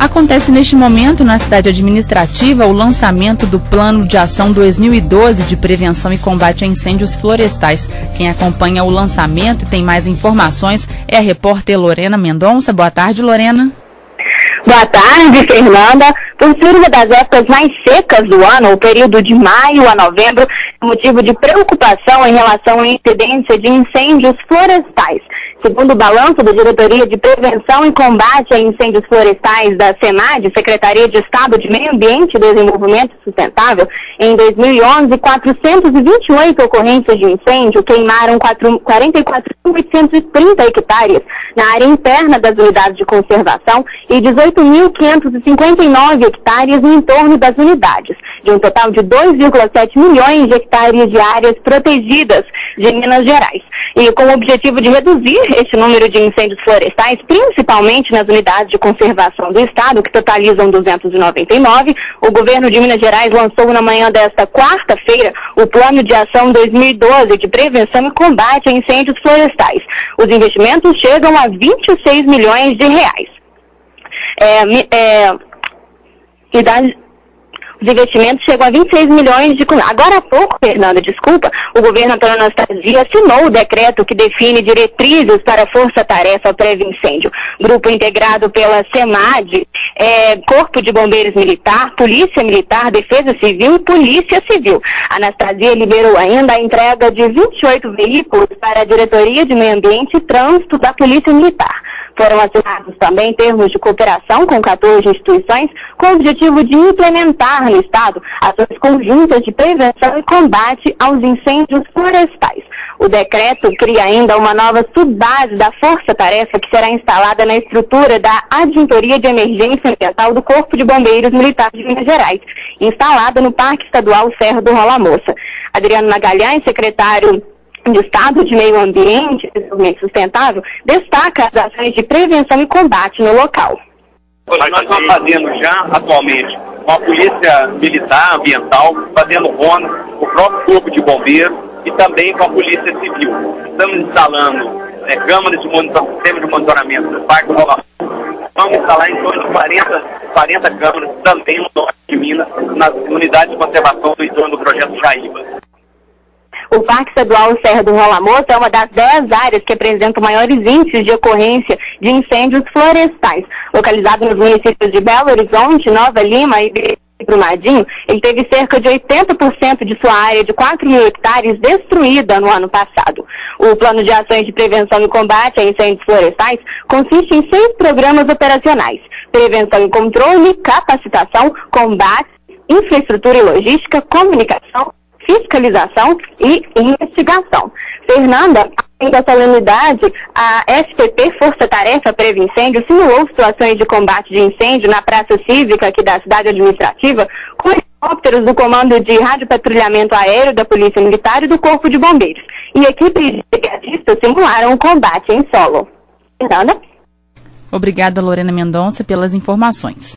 Acontece neste momento na cidade administrativa o lançamento do Plano de Ação 2012 de Prevenção e Combate a Incêndios Florestais. Quem acompanha o lançamento e tem mais informações é a repórter Lorena Mendonça. Boa tarde, Lorena. Boa tarde, Fernanda. Por ser uma das épocas mais secas do ano, o período de maio a novembro é motivo de preocupação em relação à incidência de incêndios florestais. Segundo o balanço da Diretoria de Prevenção e Combate a Incêndios Florestais da SEMAD, Secretaria de Estado de Meio Ambiente e Desenvolvimento Sustentável, em 2011, 428 ocorrências de incêndio queimaram 44.830 hectares na área interna das unidades de conservação e 18.559 hectares no entorno das unidades, de um total de 2,7 milhões de hectares de áreas protegidas de Minas Gerais. E com o objetivo de reduzir este número de incêndios florestais, principalmente nas unidades de conservação do Estado, que totalizam 299, o governo de Minas Gerais lançou na manhã desta quarta-feira o Plano de Ação 2012 de Prevenção e Combate a Incêndios Florestais. Os investimentos chegam a 26 milhões de reais. Os investimentos chegam a 26 milhões de... Agora há pouco, Fernanda, o governo Antônio Anastasia assinou o decreto que define diretrizes para a Força Tarefa Prévio Incêndio. Grupo integrado pela SEMAD, Corpo de Bombeiros Militar, Polícia Militar, Defesa Civil e Polícia Civil. A Anastasia liberou ainda a entrega de 28 veículos para a Diretoria de Meio Ambiente e Trânsito da Polícia Militar. Foram assinados também termos de cooperação com 14 instituições com o objetivo de implementar no Estado ações conjuntas de prevenção e combate aos incêndios florestais. O decreto cria ainda uma nova subbase da Força Tarefa que será instalada na estrutura da Adjuntoria de Emergência Ambiental do Corpo de Bombeiros Militares de Minas Gerais, instalada no Parque Estadual Serra do Rola Moça. Adriano Magalhães, secretário de Estado de Meio Ambiente e Desenvolvimento Sustentável, destaca as ações de prevenção e combate no local. Nós estamos fazendo já, atualmente, com a Polícia Militar Ambiental, fazendo RONA, o próprio Corpo de Bombeiros e também com a Polícia Civil. Estamos instalando câmeras de monitoramento, sistema de monitoramento do Parque do Rola. Vamos instalar em torno de 40 câmeras também no norte de Minas, nas unidades de conservação do entorno do projeto Jaíba. O Parque Estadual Serra do Rola Moça é uma das 10 áreas que apresentam maiores índices de ocorrência de incêndios florestais. Localizado nos municípios de Belo Horizonte, Nova Lima e Brumadinho, ele teve cerca de 80% de sua área de 4 mil hectares destruída no ano passado. O Plano de Ações de Prevenção e Combate a Incêndios Florestais consiste em 6 programas operacionais: prevenção e controle, capacitação, combate, infraestrutura e logística, comunicação, fiscalização e investigação. Fernanda, além da solenidade, a SPP, Força Tarefa Prévio Incêndio, simulou situações de combate de incêndio na Praça Cívica aqui da cidade administrativa, com helicópteros do Comando de Radiopatrulhamento Aéreo da Polícia Militar e do Corpo de Bombeiros. E equipes de brigadistas simularam o combate em solo. Fernanda? Obrigada, Lorena Mendonça, pelas informações.